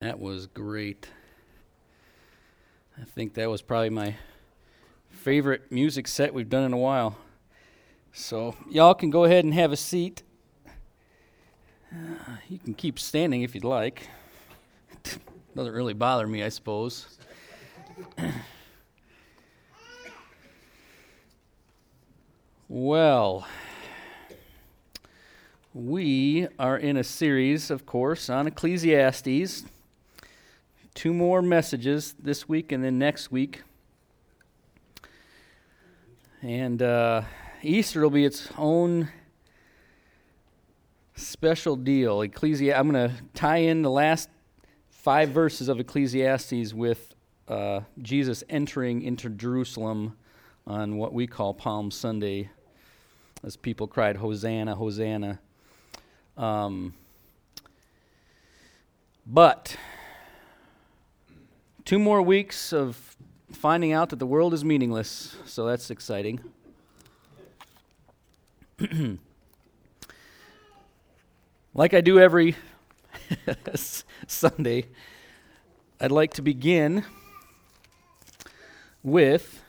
That was great. I think that was probably my favorite music set we've done in a while. So y'all can go ahead and have a seat. You can keep standing if you'd like. Doesn't really bother me, I suppose. Well, we are in a series, of course, on Ecclesiastes. 2 more messages this week and then next week. And Easter will be its own special deal. I'm going to tie in the last 5 verses of Ecclesiastes with Jesus entering into Jerusalem on what we call Palm Sunday, as people cried, "Hosanna, Hosanna." But 2 more weeks of finding out that the world is meaningless, so that's exciting. Like I do every Sunday, I'd like to begin with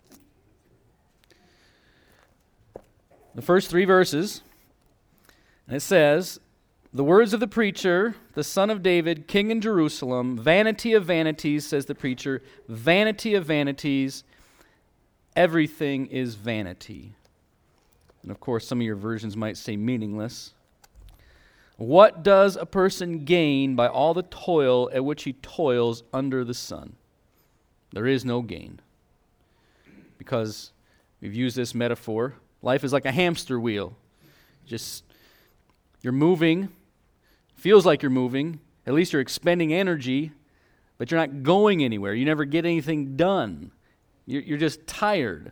the first 3 verses. And it says, "The words of the preacher, the son of David, king in Jerusalem, vanity of vanities," says the preacher, "vanity of vanities, everything is vanity." And of course, some of your versions might say meaningless. "What does a person gain by all the toil at which he toils under the sun?" There is no gain. Because we've used this metaphor, life is like a hamster wheel. You're moving, feels like you're moving, at least you're expending energy, but you're not going anywhere. You never get anything done. You're just tired.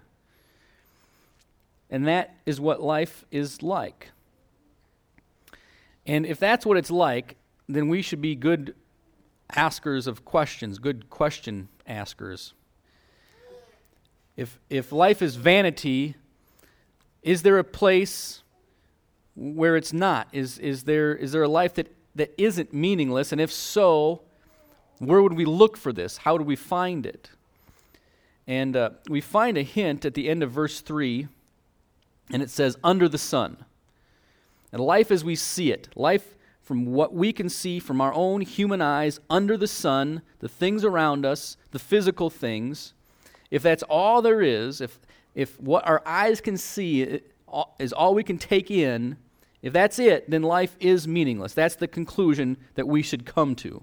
And that is what life is like. And if that's what it's like, then we should be good askers of questions, good question askers. If life is vanity, is there a place where it's not? Is there a life that isn't meaningless? And if so, where would we look for this? How do we find it? And we find a hint at the end of verse 3, and it says, "under the sun." And life as we see it, life from what we can see from our own human eyes, under the sun, the things around us, the physical things, if that's all there is, if what our eyes can see is all we can take in, if that's it, then life is meaningless. That's the conclusion that we should come to.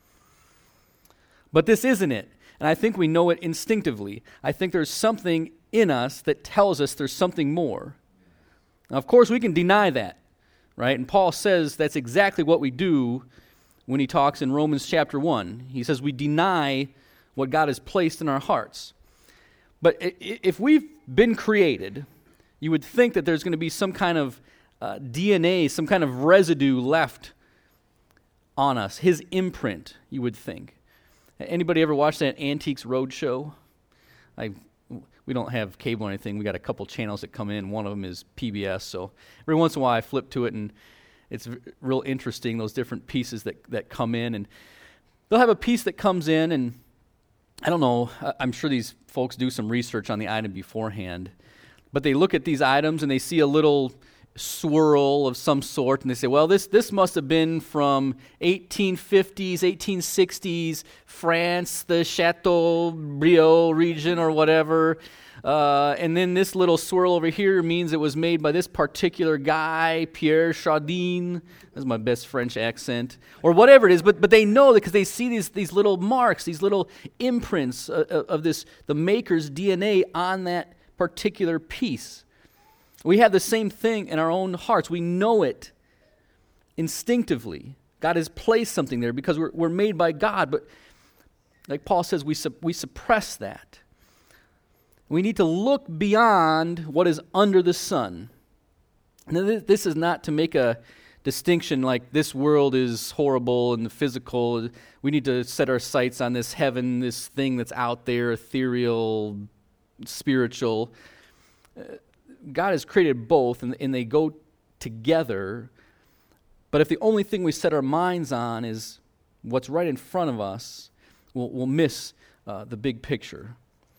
But this isn't it, and I think we know it instinctively. I think there's something in us that tells us there's something more. Now, of course, we can deny that, right? And Paul says that's exactly what we do when he talks in Romans chapter 1. He says we deny what God has placed in our hearts. But if we've been created, you would think that there's going to be some kind of DNA, some kind of residue left on us, his imprint, you would think. Anybody ever watch that Antiques Roadshow? We don't have cable or anything. We got a couple channels that come in. One of them is PBS, so every once in a while I flip to it, and it's real interesting, those different pieces that come in. And they'll have a piece that comes in, and I don't know, I'm sure these folks do some research on the item beforehand, but they look at these items and they see a little swirl of some sort, and they say, well, this must have been from 1850s, 1860s France, the Chateaubriand region or whatever, and then this little swirl over here means it was made by this particular guy, Pierre Chardin. That's my best French accent, or whatever it is, but they know that because they see these little marks, these little imprints of the maker's DNA on that particular piece. We have the same thing in our own hearts. We know it instinctively. God has placed something there because we're made by God, but like Paul says, we suppress that. We need to look beyond what is under the sun. Now, this is not to make a distinction like this world is horrible and the physical. We need to set our sights on this heaven, this thing that's out there, ethereal, spiritual. God has created both, and they go together. But if the only thing we set our minds on is what's right in front of us, we'll miss the big picture.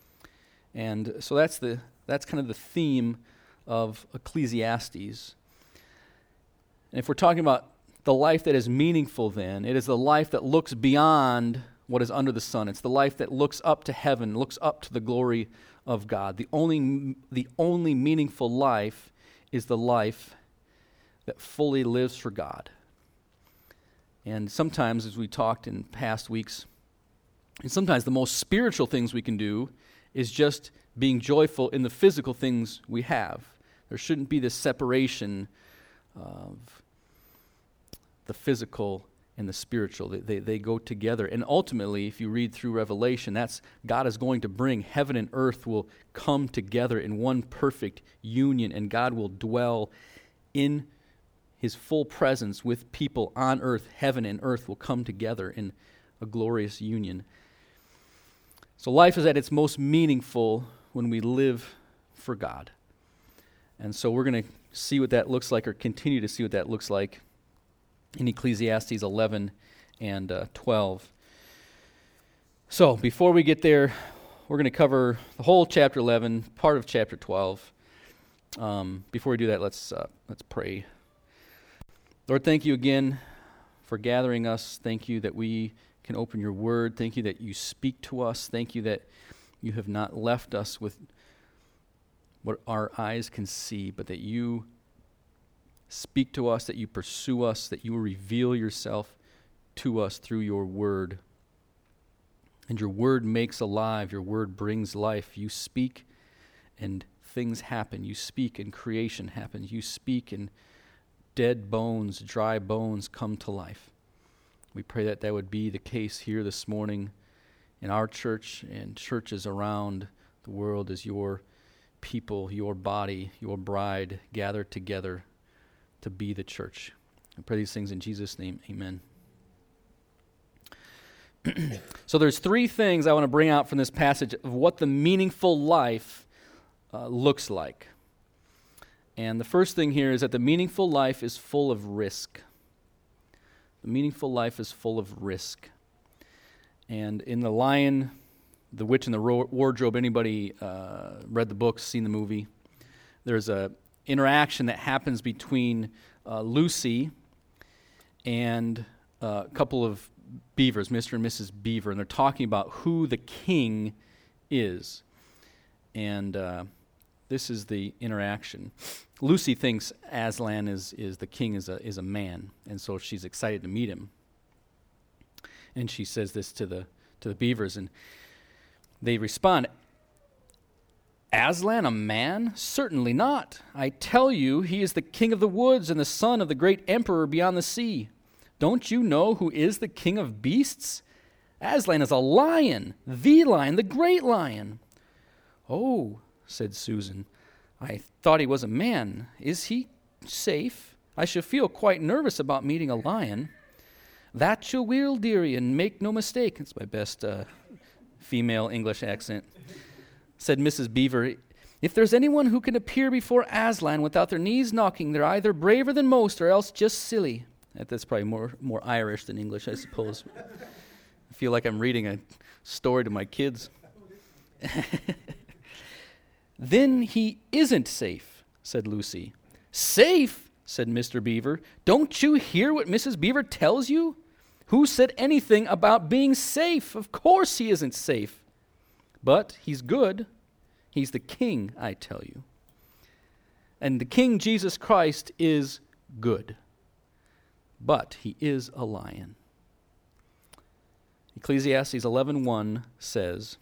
And so that's kind of the theme of Ecclesiastes. And if we're talking about the life that is meaningful, then it is the life that looks beyond what is under the sun. It's the life that looks up to heaven, looks up to the glory of God. The only meaningful life is the life that fully lives for God. And sometimes, as we talked in past weeks, and sometimes the most spiritual things we can do is just being joyful in the physical things we have. There shouldn't be this separation of the physical and the spiritual. They go together. And ultimately, if you read through Revelation, that's God is going to bring, heaven and earth will come together in one perfect union, and God will dwell in his full presence with people on earth. Heaven and earth will come together in a glorious union. So life is at its most meaningful when we live for God. And so we're going to see what that looks like, or continue to see what that looks like in Ecclesiastes 11 and 12. So before we get there, we're going to cover the whole chapter 11, part of chapter 12. Before we do that, let's pray. Lord, thank you again for gathering us. Thank you that we can open your word. Thank you that you speak to us. Thank you that you have not left us with what our eyes can see, but that you speak to us, that you pursue us, that you reveal yourself to us through your word. And your word makes alive. Your word brings life. You speak and things happen. You speak and creation happens. You speak and dead bones, dry bones come to life. We pray that that would be the case here this morning in our church and churches around the world as your people, your body, your bride gather together to be the church. I pray these things in Jesus' name. Amen. So there's three things I want to bring out from this passage of what the meaningful life looks like. And the first thing here is that the meaningful life is full of risk. The meaningful life is full of risk. And in The Lion, the Witch, and the Wardrobe, anybody read the book, seen the movie, there's a interaction that happens between Lucy and a couple of beavers, Mr. and Mrs. Beaver, and they're talking about who the king is. And this is the interaction. Lucy thinks Aslan is the king is a man, and so she's excited to meet him. And she says this to the beavers, and they respond, "Aslan, a man? Certainly not. I tell you, he is the king of the woods and the son of the great emperor beyond the sea. Don't you know who is the king of beasts? Aslan is a lion, the great lion." "Oh," said Susan, "I thought he was a man. Is he safe? I should feel quite nervous about meeting a lion." "That you will, dearie, and make no mistake." It's my best female English accent. Said Mrs. Beaver, "If there's anyone who can appear before Aslan without their knees knocking, they're either braver than most or else just silly." That's probably more Irish than English, I suppose. I feel like I'm reading a story to my kids. "Then he isn't safe," said Lucy. "Safe?" said Mr. Beaver. "Don't you hear what Mrs. Beaver tells you? Who said anything about being safe? Of course he isn't safe. But he's good. He's the king, I tell you. And the King Jesus Christ is good. But he is a lion." Ecclesiastes 11:1 says,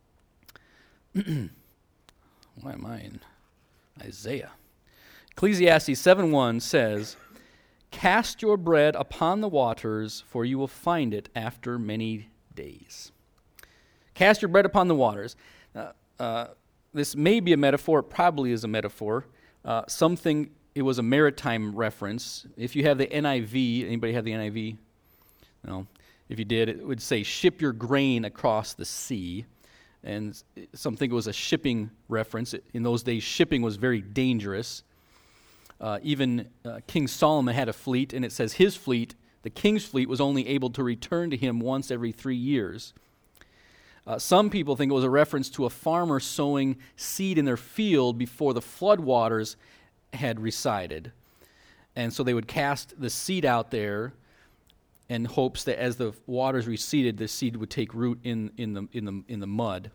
why am I in Isaiah? Ecclesiastes 7:1 says, "Cast your bread upon the waters, for you will find it after many days." Cast your bread upon the waters. This may be a metaphor. It probably is a metaphor. It was a maritime reference. If you have the NIV, anybody have the NIV? No. If you did, it would say, "Ship your grain across the sea." And some think it was a shipping reference. In those days, shipping was very dangerous. Even King Solomon had a fleet, and it says his fleet The king's fleet was only able to return to him once every 3 years. Some people think it was a reference to a farmer sowing seed in their field before the floodwaters had receded. And so they would cast the seed out there in hopes that as the waters receded, the seed would take root in the mud.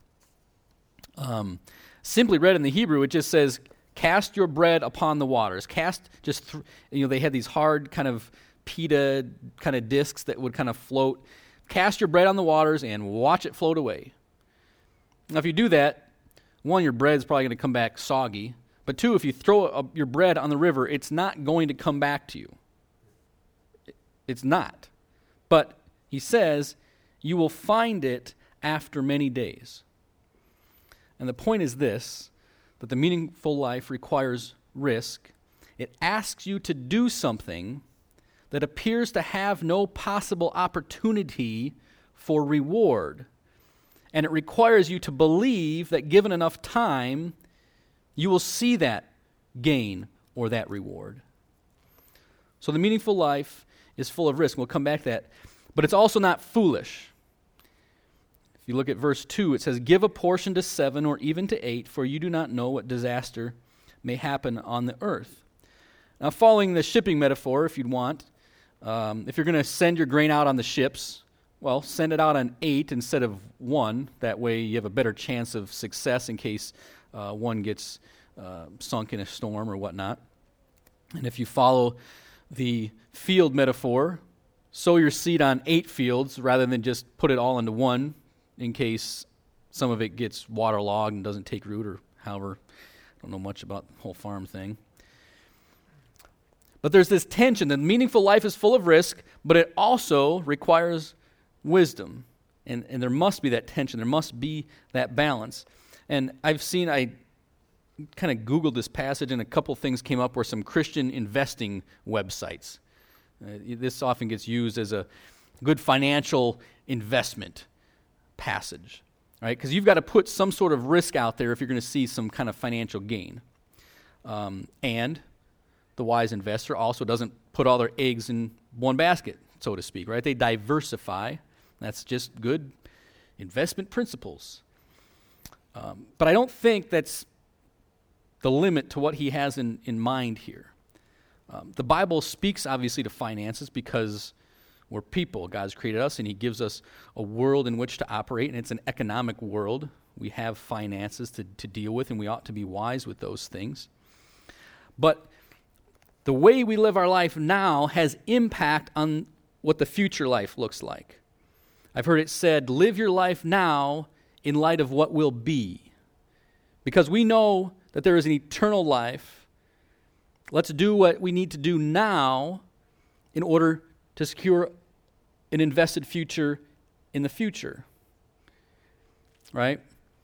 Simply read in the Hebrew, it just says, "Cast your bread upon the waters." They had these hard kind of pita kind of discs that would kind of float. Cast your bread on the waters and watch it float away. Now, if you do that, one, your bread's probably going to come back soggy. But two, if you throw your bread on the river, it's not going to come back to you. It's not. But he says, you will find it after many days. And the point is this, that the meaningful life requires risk. It asks you to do something that appears to have no possible opportunity for reward. And it requires you to believe that given enough time, you will see that gain or that reward. So the meaningful life is full of risk. We'll come back to that. But it's also not foolish. If you look at verse 2, it says, "Give a portion to 7 or even to 8, for you do not know what disaster may happen on the earth." Now, following the shipping metaphor, if you'd want, if you're going to send your grain out on the ships, well, send it out on 8 instead of 1. That way you have a better chance of success in case one gets sunk in a storm or whatnot. And if you follow the field metaphor, sow your seed on 8 fields rather than just put it all into 1 in case some of it gets waterlogged and doesn't take root or however. I don't know much about the whole farm thing. But there's this tension. The meaningful life is full of risk, but it also requires wisdom. And there must be that tension. There must be that balance. And I kind of Googled this passage, and a couple things came up where some Christian investing websites. This often gets used as a good financial investment passage, right? Because you've got to put some sort of risk out there if you're going to see some kind of financial gain. And the wise investor also doesn't put all their eggs in one basket, so to speak, right? They diversify. That's just good investment principles. But I don't think that's the limit to what he has in mind here. The Bible speaks, obviously, to finances because we're people. God's created us, and he gives us a world in which to operate, and it's an economic world. We have finances to deal with, and we ought to be wise with those things. But the way we live our life now has impact on what the future life looks like. I've heard it said, live your life now in light of what will be. Because we know that there is an eternal life, let's do what we need to do now in order to secure an invested future in the future. Right?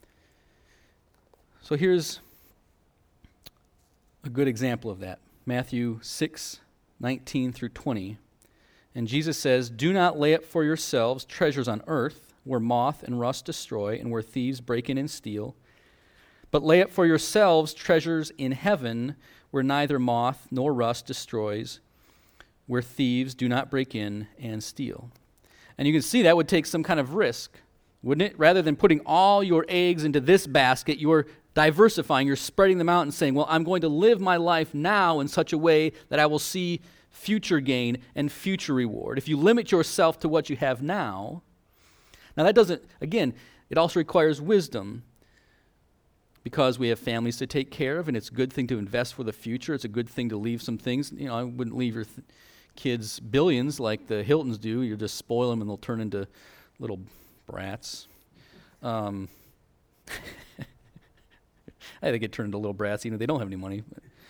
So here's a good example of that. Matthew 6:19 through 20. And Jesus says, "Do not lay up for yourselves treasures on earth, where moth and rust destroy, and where thieves break in and steal. But lay up for yourselves treasures in heaven, where neither moth nor rust destroys, where thieves do not break in and steal." And you can see that would take some kind of risk, wouldn't it? Rather than putting all your eggs into this basket, you're diversifying, you're spreading them out and saying, well, I'm going to live my life now in such a way that I will see future gain and future reward. If you limit yourself to what you have now that doesn't, again, it also requires wisdom because we have families to take care of, and it's a good thing to invest for the future. It's a good thing to leave some things. I wouldn't leave your kids billions like the Hiltons do. You just spoil them and they'll turn into little brats. I think they get turned into little brats even if they don't have any money.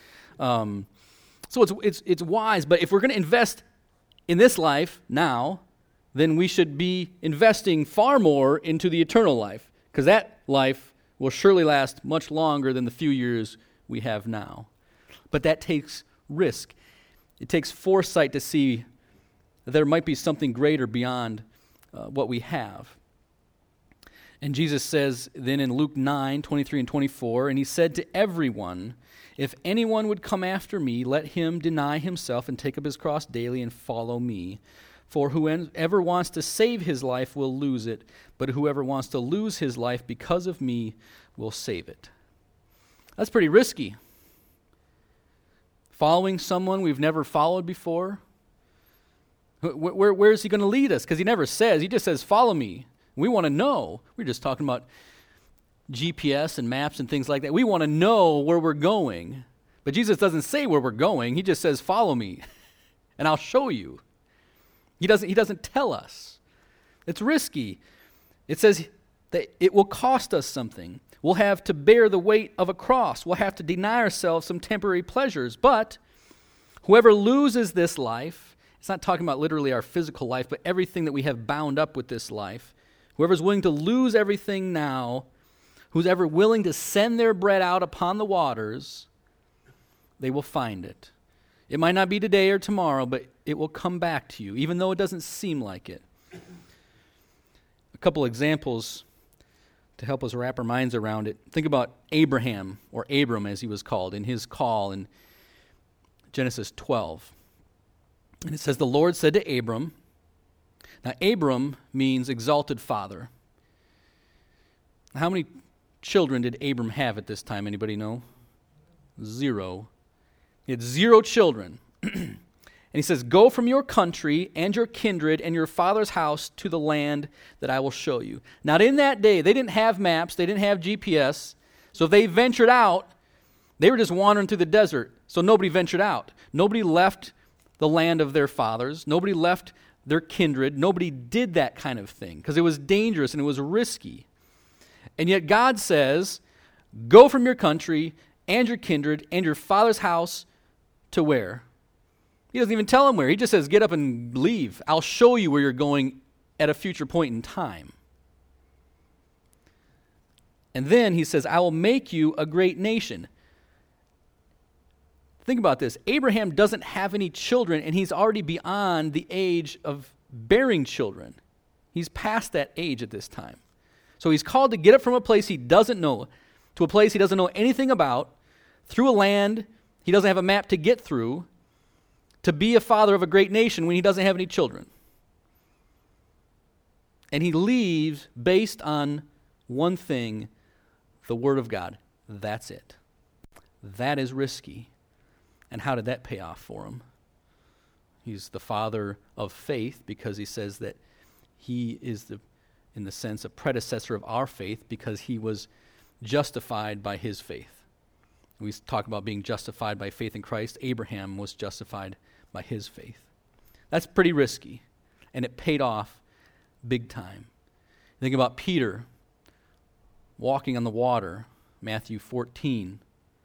So it's wise, but if we're going to invest in this life now, then we should be investing far more into the eternal life, because that life will surely last much longer than the few years we have now. But that takes risk. It takes foresight to see that there might be something greater beyond what we have. And Jesus says then in Luke 9:23 and 24, "And he said to everyone, If anyone would come after me, let him deny himself and take up his cross daily and follow me. For whoever wants to save his life will lose it, but whoever wants to lose his life because of me will save it." That's pretty risky. Following someone we've never followed before. Where is he going to lead us? Because he never says. He just says, "Follow me." We want to know. We're just talking about GPS and maps and things like that. We want to know where we're going. But Jesus doesn't say where we're going. He just says, "Follow me, and I'll show you." He doesn't tell us. It's risky. It says that it will cost us something. We'll have to bear the weight of a cross. We'll have to deny ourselves some temporary pleasures. But whoever loses this life, it's not talking about literally our physical life, but everything that we have bound up with this life. Whoever's willing to lose everything now, who's ever willing to send their bread out upon the waters, they will find it. It might not be today or tomorrow, but it will come back to you, even though it doesn't seem like it. A couple examples to help us wrap our minds around it. Think about Abraham, or Abram as he was called, in his call in Genesis 12. And it says, "The Lord said to Abram," now Abram means exalted father. How many children did Abram have at this time? Anybody know? 0. He had 0 children. And he says, "Go from your country and your kindred and your father's house to the land that I will show you." Now, in that day, they didn't have maps, they didn't have GPS, so if they ventured out, they were just wandering through the desert, so nobody ventured out. Nobody left the land of their fathers. Nobody left their kindred. Nobody did that kind of thing because it was dangerous and it was risky. And yet God says, "Go from your country and your kindred and your father's house to where?" He doesn't even tell them where. He just says, "Get up and leave. I'll show you where you're going at a future point in time." And then he says, "I will make you a great nation." Think about this. Abraham doesn't have any children, and he's already beyond the age of bearing children. He's past that age at this time. So he's called to get up from a place he doesn't know to a place he doesn't know anything about, through a land he doesn't have a map to get through, to be a father of a great nation when he doesn't have any children. And he leaves based on one thing, the Word of God. That's it. That is risky. And how did that pay off for him? He's the father of faith because he says that he is, in the sense, a predecessor of our faith because he was justified by his faith. We talk about being justified by faith in Christ. Abraham was justified by his faith. That's pretty risky, and it paid off big time. Think about Peter walking on the water, Matthew 14.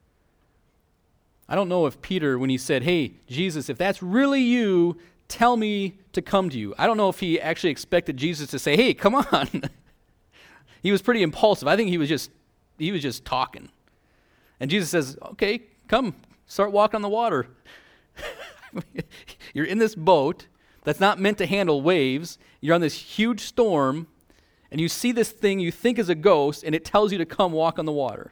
I don't know if Peter, when he said, "Hey, Jesus, if that's really you, tell me to come to you." I don't know if he actually expected Jesus to say, "Hey, come on." He was pretty impulsive. I think he was just talking. And Jesus says, "Okay, come, start walking on the water." You're in this boat that's not meant to handle waves. You're on this huge storm, and you see this thing you think is a ghost, and it tells you to come walk on the water.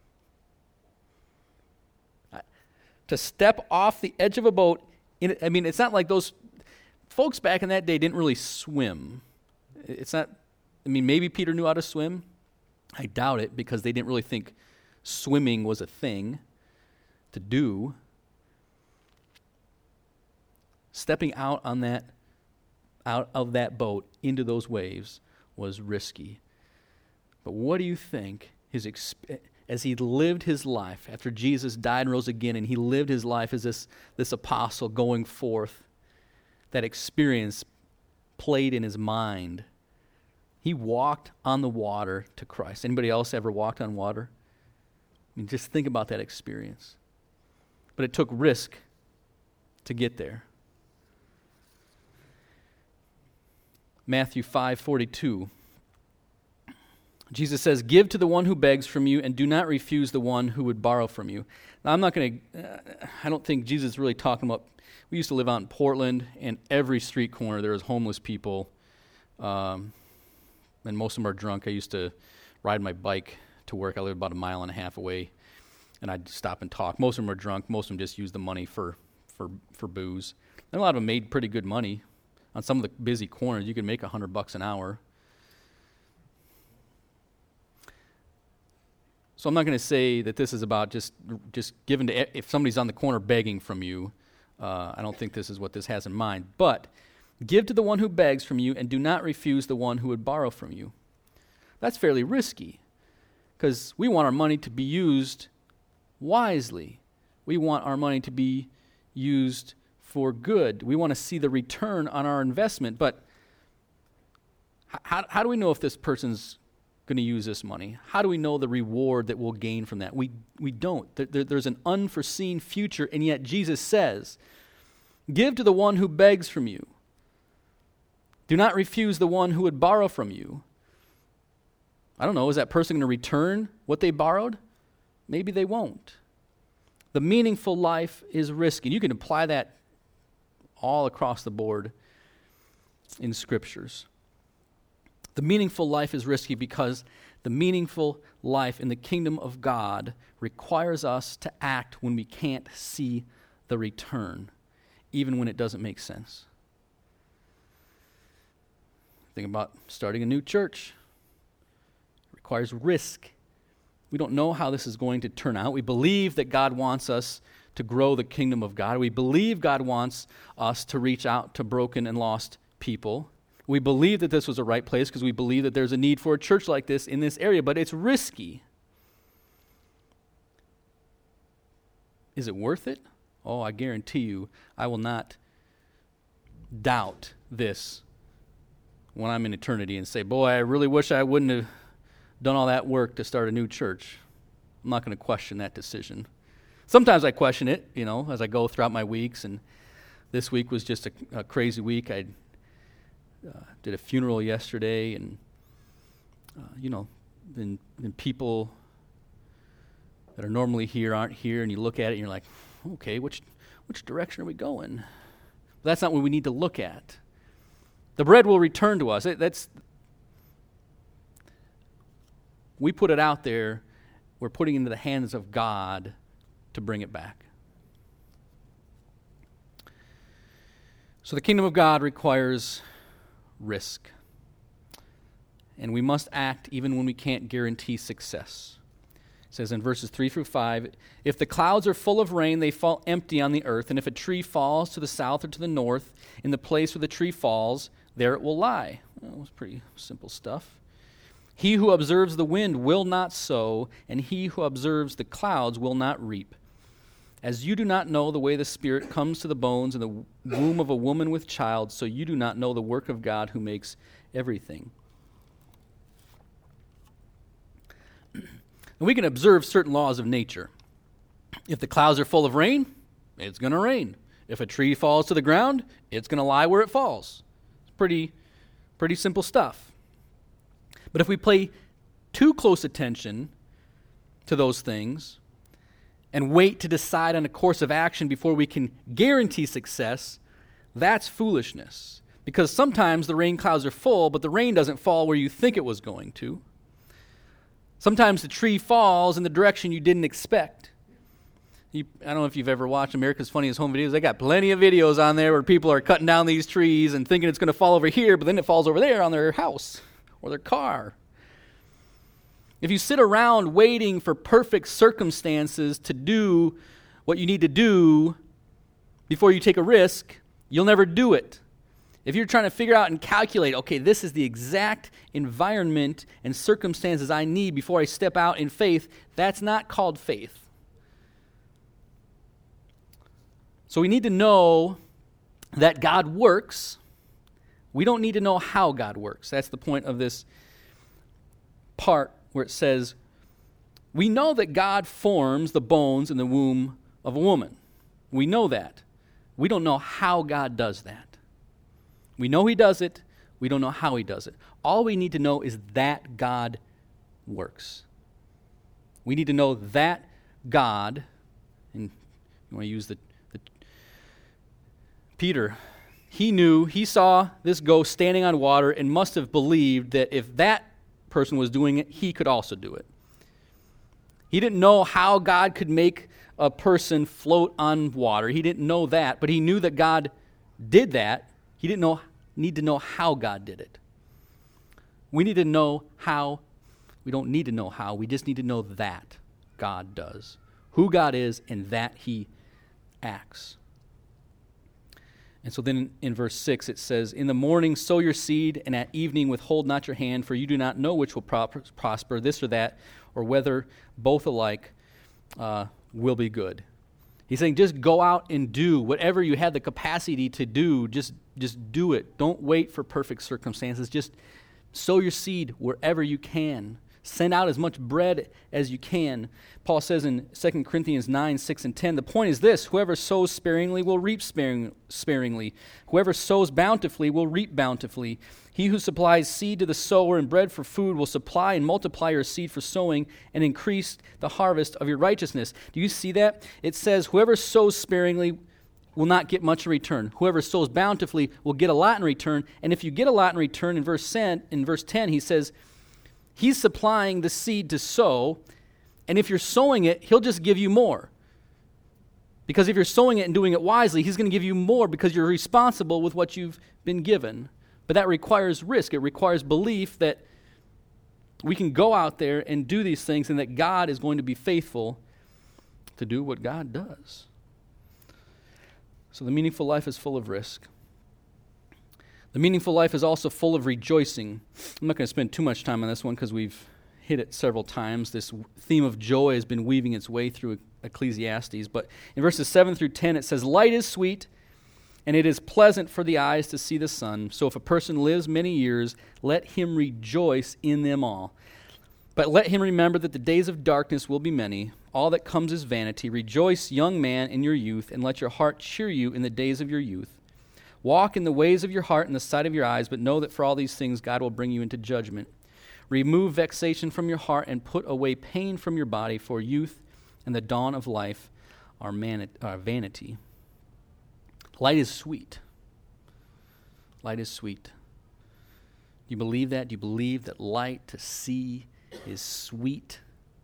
To step off the edge of a boat, it's not like those folks back in that day didn't really swim. It's not, maybe Peter knew how to swim. I doubt it because they didn't really think swimming was a thing to do. Stepping out of that boat into those waves was risky. But what do you think as he lived his life after Jesus died and rose again, and he lived his life as this apostle going forth, that experience played in his mind? He walked on the water to Christ. Anybody else ever walked on water? Just think about that experience. But it took risk to get there. Matthew 5:42. Jesus says, "Give to the one who begs from you, and do not refuse the one who would borrow from you." Now, I don't think Jesus is really talking about, we used to live out in Portland, and every street corner there was homeless people, and most of them are drunk. I used to ride my bike to work. I lived about 1.5 miles away. and I'd stop and talk. Most of them were drunk. Most of them just used the money for booze. And a lot of them made pretty good money. On some of the busy corners, you could make $100 an hour. So I'm not going to say that this is about just giving to, if somebody's on the corner begging from you. I don't think this is what this has in mind. But give to the one who begs from you, and do not refuse the one who would borrow from you. That's fairly risky, because we want our money to be used wisely. We want our money to be used for good. We want to see the return on our investment. But how do we know if this person's going to use this money? How do we know the reward that we'll gain from that? We don't. There's an unforeseen future, and yet Jesus says, give to the one who begs from you. Do not refuse the one who would borrow from you. I don't know, is that person going to return what they borrowed? Maybe they won't. The meaningful life is risky. And you can apply that all across the board in scriptures. The meaningful life is risky because the meaningful life in the kingdom of God requires us to act when we can't see the return, even when it doesn't make sense. Think about starting a new church. It requires risk. We don't know how this is going to turn out. We believe that God wants us to grow the kingdom of God. We believe God wants us to reach out to broken and lost people. We believe that this was the right place because we believe that there's a need for a church like this in this area, but it's risky. Is it worth it? Oh, I guarantee you, I will not doubt this when I'm in eternity and say, boy, I really wish I wouldn't have done all that work to start a new church. I'm not going to question that decision. Sometimes I question it, as I go throughout my weeks, and this week was just a crazy week. I did a funeral yesterday, and, then people that are normally here aren't here, and you look at it and you're like, okay, which direction are we going? But that's not what we need to look at. The bread will return to us. We put it out there, we're putting it into the hands of God to bring it back. So the kingdom of God requires risk. And we must act even when we can't guarantee success. It says in verses 3 through 5, if the clouds are full of rain, they fall empty on the earth, and if a tree falls to the south or to the north, in the place where the tree falls, there it will lie. Well, it's pretty simple stuff. He who observes the wind will not sow, and he who observes the clouds will not reap. As you do not know the way the Spirit comes to the bones in the womb of a woman with child, so you do not know the work of God who makes everything. And we can observe certain laws of nature. If the clouds are full of rain, it's going to rain. If a tree falls to the ground, it's going to lie where it falls. It's pretty simple stuff. But if we pay too close attention to those things and wait to decide on a course of action before we can guarantee success, that's foolishness. Because sometimes the rain clouds are full, but the rain doesn't fall where you think it was going to. Sometimes the tree falls in the direction you didn't expect. I don't know if you've ever watched America's Funniest Home Videos. They got plenty of videos on there where people are cutting down these trees and thinking it's going to fall over here, but then it falls over there on their house or their car. If you sit around waiting for perfect circumstances to do what you need to do before you take a risk, you'll never do it. If you're trying to figure out and calculate, okay, this is the exact environment and circumstances I need before I step out in faith, that's not called faith. So we need to know that God works. We don't need to know how God works. That's the point of this part where it says, we know that God forms the bones in the womb of a woman. We know that. We don't know how God does that. We know he does it. We don't know how he does it. All we need to know is that God works. We need to know that God, and you want to use the Peter, he saw this ghost standing on water and must have believed that if that person was doing it, he could also do it. He didn't know how God could make a person float on water. He didn't know that, but he knew that God did that. He didn't need to know how God did it. We need to know how. We don't need to know how. We just need to know that God does. Who God is and that he acts. And so then in verse 6 it says, "In the morning sow your seed, and at evening withhold not your hand, for you do not know which will prosper, this or that, or whether both alike will be good." He's saying just go out and do whatever you have the capacity to do. Just do it. Don't wait for perfect circumstances. Just sow your seed wherever you can. Send out as much bread as you can. Paul says in 2 Corinthians 9, 6, and 10, the point is this: whoever sows sparingly will reap sparingly. Whoever sows bountifully will reap bountifully. He who supplies seed to the sower and bread for food will supply and multiply your seed for sowing and increase the harvest of your righteousness. Do you see that? It says whoever sows sparingly will not get much in return. Whoever sows bountifully will get a lot in return. And if you get a lot in return, in verse 10, he says, he's supplying the seed to sow, and if you're sowing it, he'll just give you more. Because if you're sowing it and doing it wisely, he's going to give you more because you're responsible with what you've been given. But that requires risk. It requires belief that we can go out there and do these things and that God is going to be faithful to do what God does. So the meaningful life is full of risk. The meaningful life is also full of rejoicing. I'm not going to spend too much time on this one because we've hit it several times. This theme of joy has been weaving its way through Ecclesiastes. But in verses 7 through 10, it says, "Light is sweet, and it is pleasant for the eyes to see the sun. So if a person lives many years, let him rejoice in them all. But let him remember that the days of darkness will be many. All that comes is vanity. Rejoice, young man, in your youth, and let your heart cheer you in the days of your youth. Walk in the ways of your heart and the sight of your eyes, but know that for all these things God will bring you into judgment. Remove vexation from your heart and put away pain from your body, for youth and the dawn of life are vanity." Light is sweet. Light is sweet. Do you believe that? Do you believe that light to see is sweet?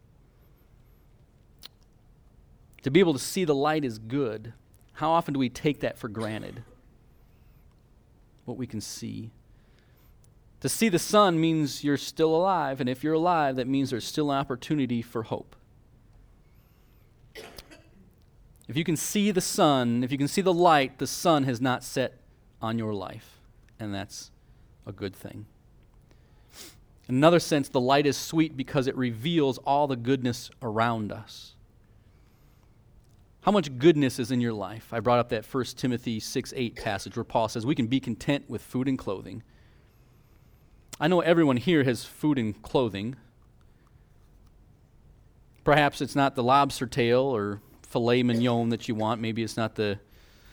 To be able to see the light is good. How often do we take that for granted? What we can see. To see the sun means you're still alive, and if you're alive, that means there's still an opportunity for hope. If you can see the sun, if you can see the light, the sun has not set on your life, and that's a good thing. In another sense, the light is sweet because it reveals all the goodness around us. How much goodness is in your life? I brought up that 1 Timothy 6:8 passage where Paul says we can be content with food and clothing. I know everyone here has food and clothing. Perhaps it's not the lobster tail or filet mignon that you want. Maybe it's not the,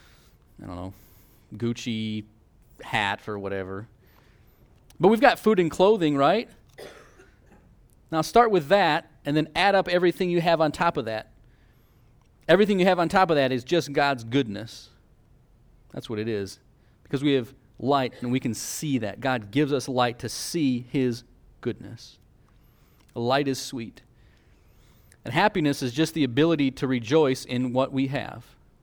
Gucci hat or whatever. But we've got food and clothing, right? Now start with that and then add up everything you have on top of that. Everything you have on top of that is just God's goodness. That's what it is. Because we have light and we can see that. God gives us light to see his goodness. Light is sweet. And happiness is just the ability to rejoice in what we have.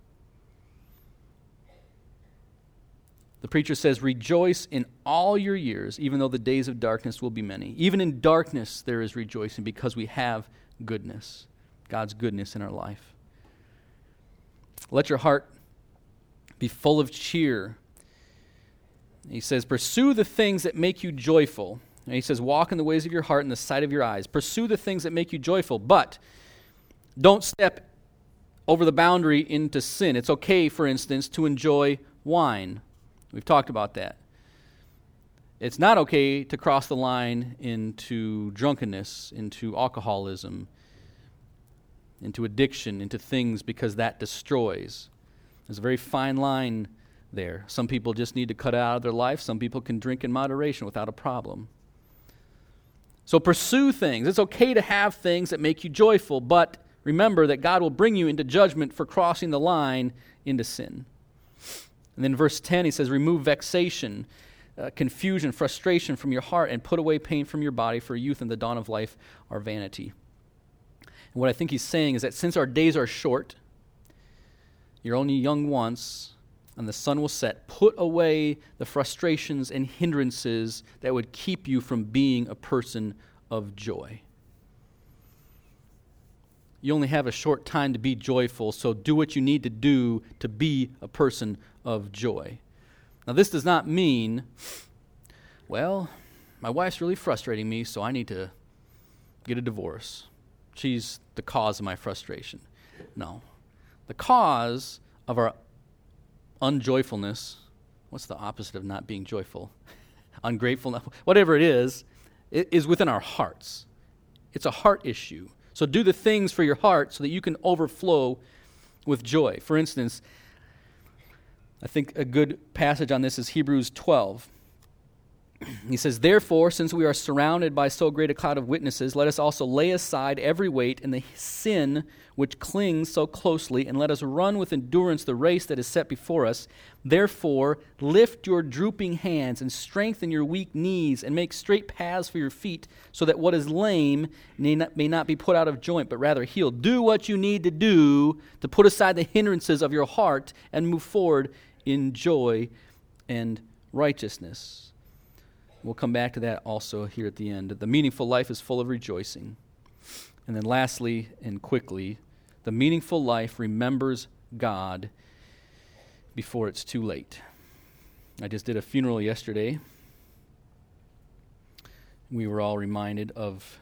The preacher says, "Rejoice in all your years, even though the days of darkness will be many." Even in darkness there is rejoicing because we have goodness, God's goodness in our life. Let your heart be full of cheer. He says, "Pursue the things that make you joyful." And he says, "Walk in the ways of your heart and the sight of your eyes." Pursue the things that make you joyful, but don't step over the boundary into sin. It's okay, for instance, to enjoy wine. We've talked about that. It's not okay to cross the line into drunkenness, into alcoholism, into addiction, into things, because that destroys. There's a very fine line there. Some people just need to cut it out of their life. Some people can drink in moderation without a problem. So pursue things. It's okay to have things that make you joyful, but remember that God will bring you into judgment for crossing the line into sin. And then in verse 10 he says, "Remove vexation, confusion, frustration from your heart, and put away pain from your body, for youth and the dawn of life are vanity." What I think he's saying is that since our days are short, you're only young once, and the sun will set, put away the frustrations and hindrances that would keep you from being a person of joy. You only have a short time to be joyful, so do what you need to do to be a person of joy. Now, this does not mean, well, my wife's really frustrating me, so I need to get a divorce. She's the cause of my frustration. No. The cause of our unjoyfulness, what's the opposite of not being joyful? Ungrateful, whatever it is within our hearts. It's a heart issue. So do the things for your heart so that you can overflow with joy. For instance, I think a good passage on this is Hebrews 12. He says, "Therefore, since we are surrounded by so great a cloud of witnesses, let us also lay aside every weight and the sin which clings so closely, and let us run with endurance the race that is set before us. Therefore, lift your drooping hands and strengthen your weak knees, and make straight paths for your feet, so that what is lame may not be put out of joint, but rather healed." Do what you need to do to put aside the hindrances of your heart and move forward in joy and righteousness. We'll come back to that also here at the end. The meaningful life is full of rejoicing. And then lastly and quickly, the meaningful life remembers God before it's too late. I just did a funeral yesterday. We were all reminded of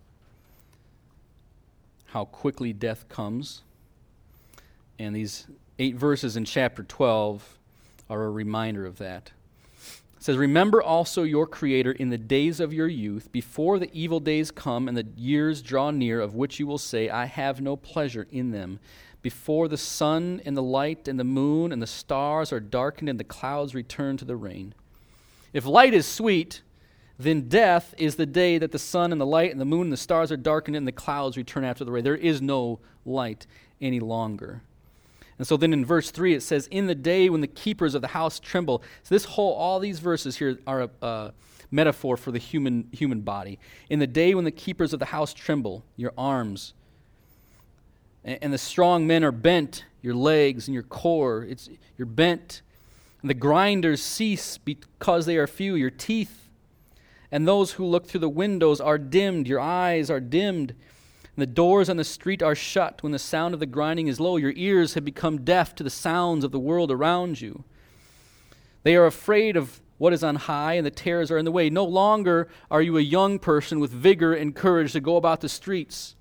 how quickly death comes. And these 8 verses in chapter 12 are a reminder of that. It says, "Remember also your Creator in the days of your youth, before the evil days come and the years draw near, of which you will say, I have no pleasure in them. Before the sun and the light and the moon and the stars are darkened and the clouds return to the rain." If light is sweet, then death is the day that the sun and the light and the moon and the stars are darkened and the clouds return after the rain. There is no light any longer. And so then in verse 3 it says, "In the day when the keepers of the house tremble." So all these verses here are a metaphor for the human body. "In the day when the keepers of the house tremble, your arms, and the strong men are bent, your legs and your core, you're bent. And the grinders cease because they are few, your teeth. And those who look through the windows are dimmed, your eyes are dimmed. And the doors on the street are shut when the sound of the grinding is low. Your ears have become deaf to the sounds of the world around you. They are afraid of what is on high, and the terrors are in the way. No longer are you a young person with vigor and courage to go about the streets.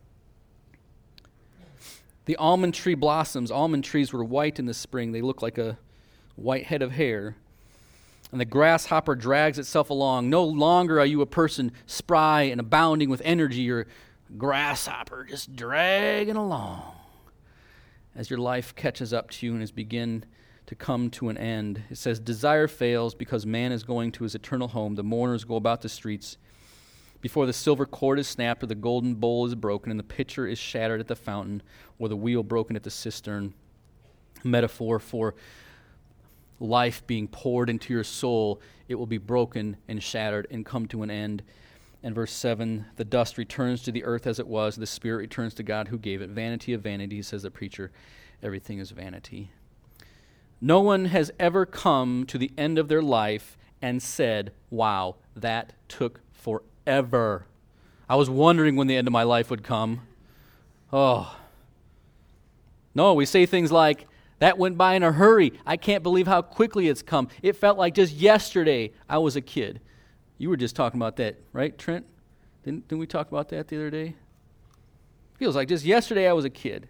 The almond tree blossoms. Almond trees were white in the spring. They look like a white head of hair. And the grasshopper drags itself along. No longer are you a person spry and abounding with energy. You're grasshopper just dragging along as your life catches up to you and has begun to come to an end. It says, "Desire fails because man is going to his eternal home. The mourners go about the streets before the silver cord is snapped, or the golden bowl is broken, and the pitcher is shattered at the fountain, or the wheel broken at the cistern." Metaphor for life being poured into your soul. It will be broken and shattered and come to an end. And verse 7, "The dust returns to the earth as it was. The spirit returns to God who gave it. Vanity of vanity," says the preacher. Everything is vanity. No one has ever come to the end of their life and said, "Wow, that took forever. I was wondering when the end of my life would come." Oh. No, we say things like, "That went by in a hurry. I can't believe how quickly it's come. It felt like just yesterday I was a kid." You were just talking about that, right, Trent? Didn't we talk about that the other day? Feels like just yesterday I was a kid.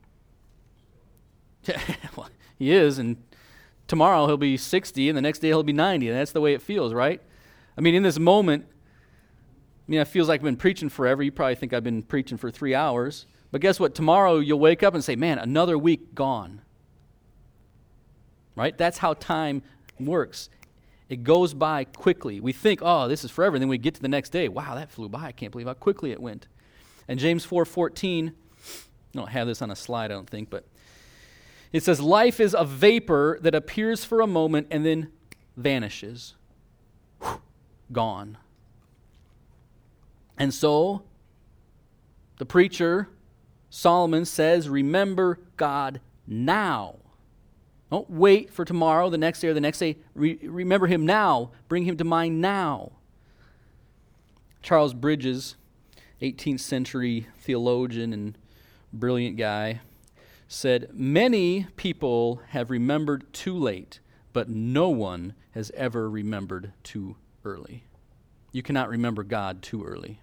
Well, he is, and tomorrow he'll be 60, and the next day he'll be 90, and that's the way it feels, right? I mean, in this moment, it feels like I've been preaching forever. You probably think I've been preaching for 3 hours. But guess what? Tomorrow you'll wake up and say, "Man, another week gone." Right? That's how time works. It goes by quickly. We think, "Oh, this is forever," and then we get to the next day. "Wow, that flew by. I can't believe how quickly it went." And James 4:14, I don't have this on a slide, I don't think, but it says, "Life is a vapor that appears for a moment and then vanishes." Gone. And so, The preacher, Solomon, says, remember God now. Don't wait for tomorrow, the next day, or the next day. Remember him now. Bring him to mind now. Charles Bridges, 18th century theologian and brilliant guy, said, many people have remembered too late, but no one has ever remembered too early. You cannot remember God too early.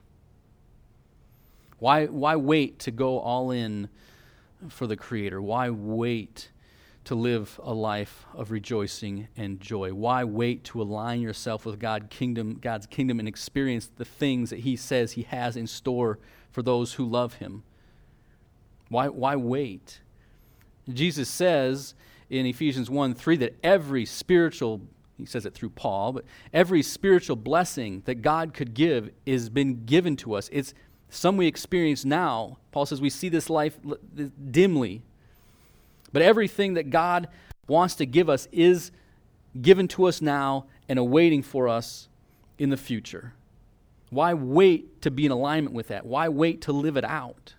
Why wait to go all in for the Creator? Why wait to live a life of rejoicing and joy? Why wait to align yourself with God's kingdom and experience the things that he says he has in store for those who love him? Why wait? Jesus says in Ephesians 1:3 that every spiritual, he says it through Paul, but every spiritual blessing that God could give has been given to us. It's some we experience now. Paul says we see this life dimly. But everything that God wants to give us is given to us now and awaiting for us in the future. Why wait to be in alignment with that? Why wait to live it out?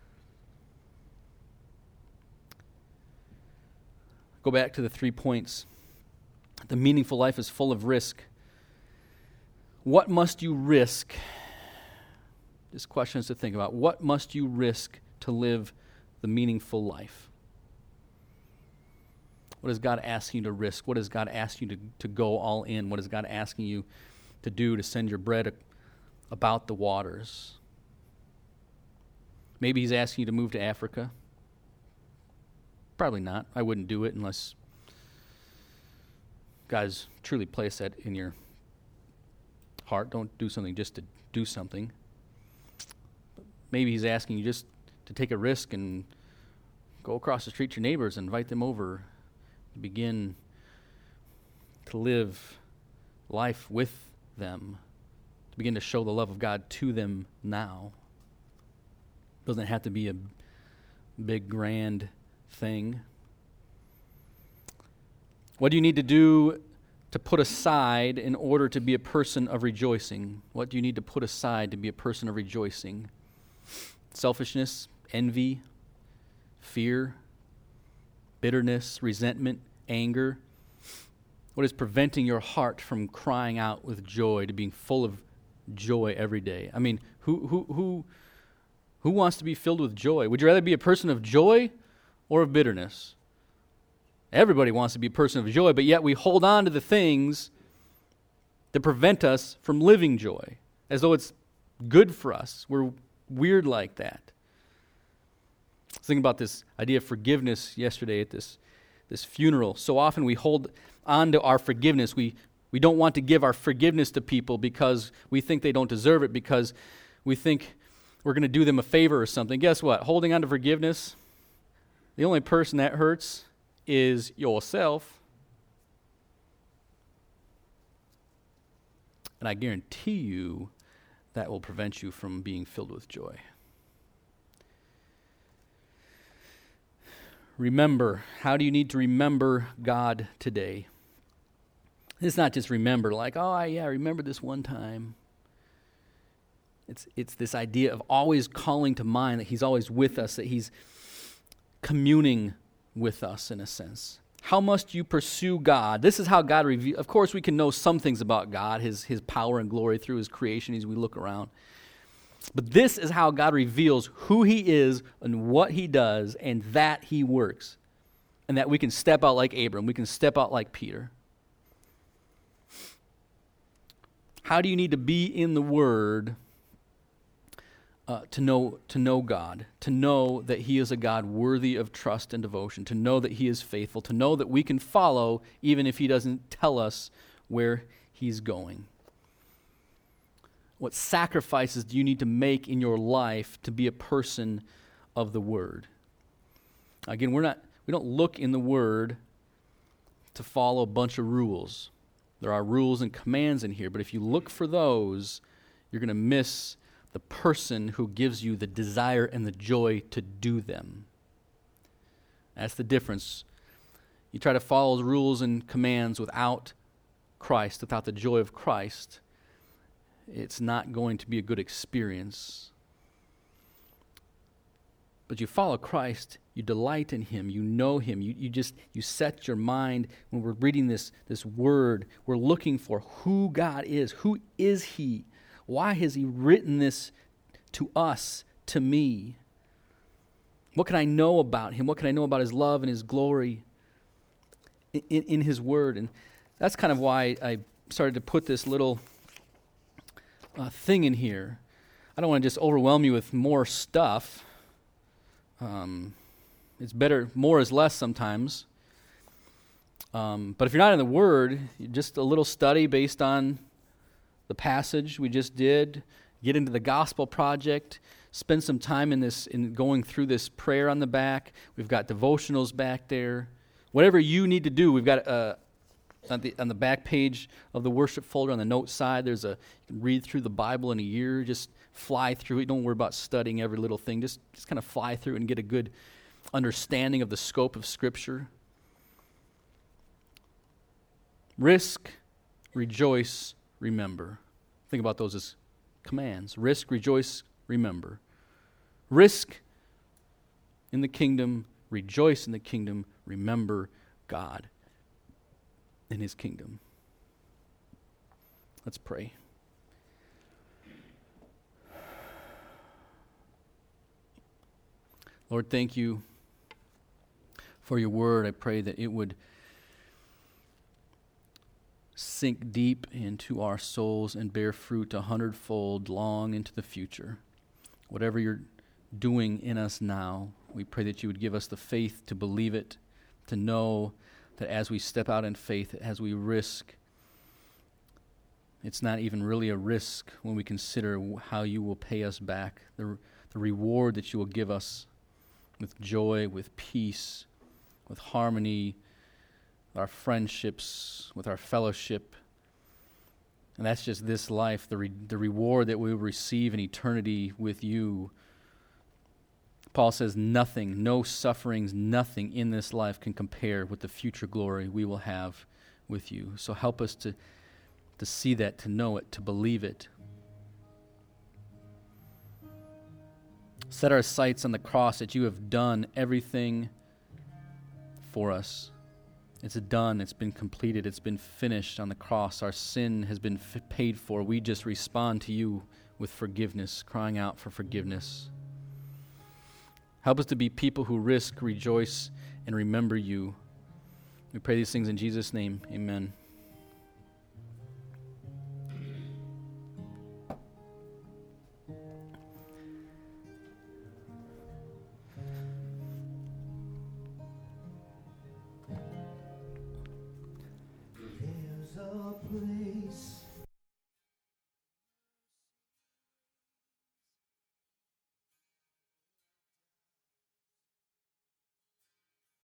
Go back to the 3 points. The meaningful life is full of risk. What must you risk? This question is to think about. What must you risk to live the meaningful life? What is God asking you to risk? What is God asking you to go all in? What is God asking you to do to send your bread about the waters? Maybe he's asking you to move to Africa. Probably not. I wouldn't do it unless God has truly placed that in your heart. Don't do something just to do something. Maybe he's asking you just to take a risk and go across the street to your neighbors and invite them over to begin to live life with them, to begin to show the love of God to them now. It doesn't have to be a big, grand thing. What do you need to do to put aside in order to be a person of rejoicing? What do you need to put aside to be a person of rejoicing? Selfishness, envy, fear, bitterness, resentment, anger. What is preventing your heart from crying out with joy, to being full of joy every day? I mean, who wants to be filled with joy? Would you rather be a person of joy or of bitterness? Everybody wants to be a person of joy, but yet we hold on to the things that prevent us from living joy, as though it's good for us. We're weird like that. I was thinking about this idea of forgiveness yesterday at this funeral. So often we hold on to our forgiveness. We don't want to give our forgiveness to people because we think they don't deserve it, because we think we're going to do them a favor or something. Guess what? Holding on to forgiveness, the only person that hurts is yourself. And I guarantee you that will prevent you from being filled with joy. Remember. How do you need to remember God today? It's not just remember, like, oh, I remember this one time. It's this idea of always calling to mind that he's always with us, that he's communing with us in a sense. How must you pursue God? This is how God reveals. Of course, we can know some things about God, his power and glory through his creation as we look around. But this is how God reveals who he is and what he does, and that he works. And that we can step out like Abram. We can step out like Peter. How do you need to be in the Word to know God, to know that he is a God worthy of trust and devotion, to know that he is faithful, to know that we can follow even if he doesn't tell us where he's going? What sacrifices do you need to make in your life to be a person of the Word? Again, we don't look in the Word to follow a bunch of rules. There are rules and commands in here, but if you look for those, you're going to miss the person who gives you the desire and the joy to do them. That's the difference. You try to follow the rules and commands without Christ, without the joy of Christ, it's not going to be a good experience. but you follow Christ, you delight in him, you know him, you set your mind, when we're reading this word, we're looking for who God is. Who is he? Why has he written this to us, to me? What can I know about him? What can I know about his love and his glory in his word? And that's kind of why I started to put this little thing in here. I don't want to just overwhelm you with more stuff. It's better, more is less sometimes. But if you're not in the Word, just a little study based on the passage we just did, get into the Gospel Project, spend some time in going through this prayer on the back. We've got devotionals back there. Whatever you need to do, we've got on the back page of the worship folder on the note side, you can read through the Bible in a year. Just fly through it. Don't worry about studying every little thing. Just kind of fly through it and get a good understanding of the scope of Scripture. Risk, rejoice, remember. Think about those as commands. Risk, rejoice, remember. Risk in the kingdom, rejoice in the kingdom, remember God and his kingdom. Let's pray. Lord, thank you for your word. I pray that it would sink deep into our souls and bear fruit 100-fold long into the future. Whatever you're doing in us now, we pray that you would give us the faith to believe it, to know that as we step out in faith, as we risk, it's not even really a risk when we consider how you will pay us back, the reward that you will give us with joy, with peace, with harmony, with our friendships, with our fellowship. And that's just this life, the reward that we will receive in eternity with you. Paul says nothing, no sufferings, nothing in this life can compare with the future glory we will have with you. So help us to see that, to know it, to believe it. Set our sights on the cross, that you have done everything for us. It's done. It's been completed. It's been finished on the cross. Our sin has been paid for. We just respond to you with forgiveness, crying out for forgiveness. Help us to be people who risk, rejoice, and remember you. We pray these things in Jesus' name. Amen.